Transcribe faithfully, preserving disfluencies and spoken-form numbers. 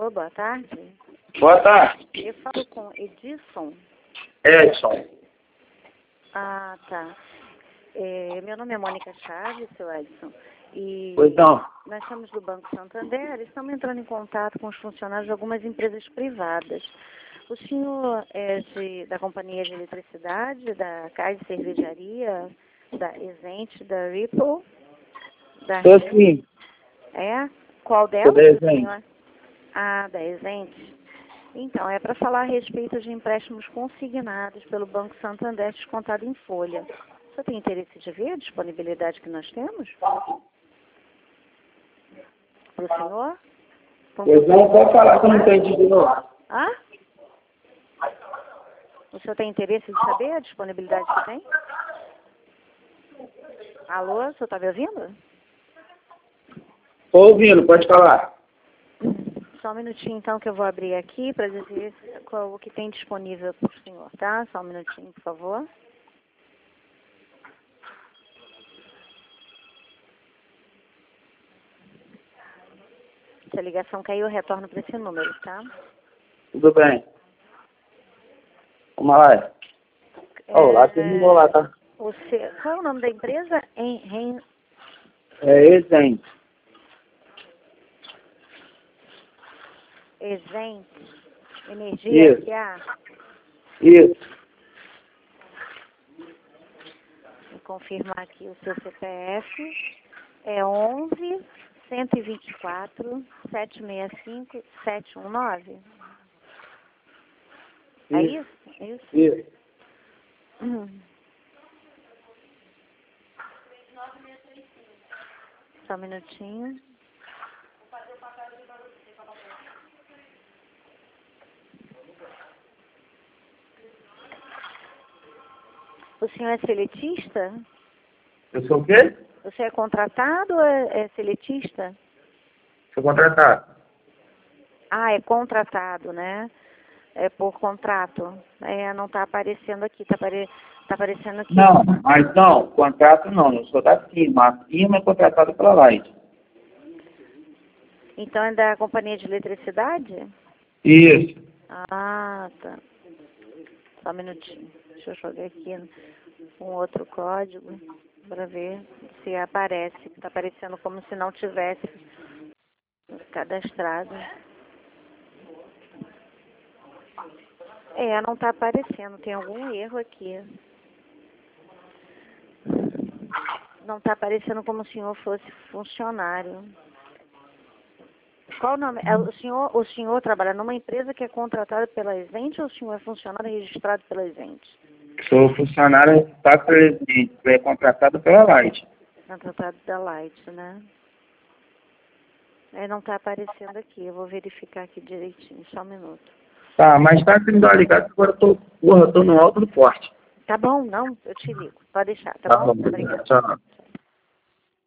Alô, boa tarde. Boa tarde. Eu falo com Edson. Edson. Ah, tá. É, meu nome é Mônica Chaves, seu Edson. E Pois não. nós somos do Banco Santander e estamos entrando em contato com os funcionários de algumas empresas privadas. O senhor é de, da Companhia de Eletricidade, da Casa de Cervejaria, da Exente, da Ripple? Da Sou Ren- sim. É? Qual Sou delas, da o Exente. senhor? Ah, da Exente. Então, é para falar a respeito de empréstimos consignados pelo Banco Santander descontado em folha. O senhor tem interesse de ver a disponibilidade que nós temos? Para o senhor? Pra um Pois não, pode falar que eu não entendi de novo. Ah? O senhor tem interesse de saber a disponibilidade que tem? Alô, o senhor está me ouvindo? Estou ouvindo, pode falar. Só um minutinho, então, que eu vou abrir aqui para dizer qual o que tem disponível para o senhor, tá? Só um minutinho, por favor. Se a ligação caiu, eu retorno para esse número, tá? Tudo bem. Vamos lá. Ó, lá terminou lá, tá? O seu, qual é o nome da empresa? Em, em, É Exente. Exente Energia Isso. S A Isso. Vou confirmar aqui o seu C P F. É onze, cento e vinte e quatro, setecentos e sessenta e cinco, setecentos e dezenove. É Isso. isso? Isso. Isso. Hum. Só um minutinho. O senhor é seletista? Eu sou o quê? Você é contratado ou é, é seletista? Sou contratado. Ah, é contratado, né? É por contrato. É, não está aparecendo aqui, está apare... tá aparecendo aqui. Não, mas não, contrato não, eu sou da firma. A firma é contratada pela Light. Então é da companhia de eletricidade? Isso. Ah, tá. Só um minutinho. Deixa eu jogar aqui um outro código para ver se aparece. Está aparecendo como se não tivesse cadastrado. É, não está aparecendo. Tem algum erro aqui. Não está aparecendo como se o senhor fosse funcionário. Qual o nome? É, o, senhor, o senhor trabalha numa empresa que é contratada pela Exente ou o senhor é funcionário registrado pela Exente? Sou funcionário registrado pela Exente, é contratado pela Light. Contratado da Light, né? É, não está aparecendo aqui. Eu vou verificar aqui direitinho. Só um minuto. Tá, mas tá que me dá uma ligada, agora eu tô, porra, eu tô no alto do forte. Tá bom, não, eu te ligo. Pode deixar, tá, Tá bom? bom, Obrigada. tchau.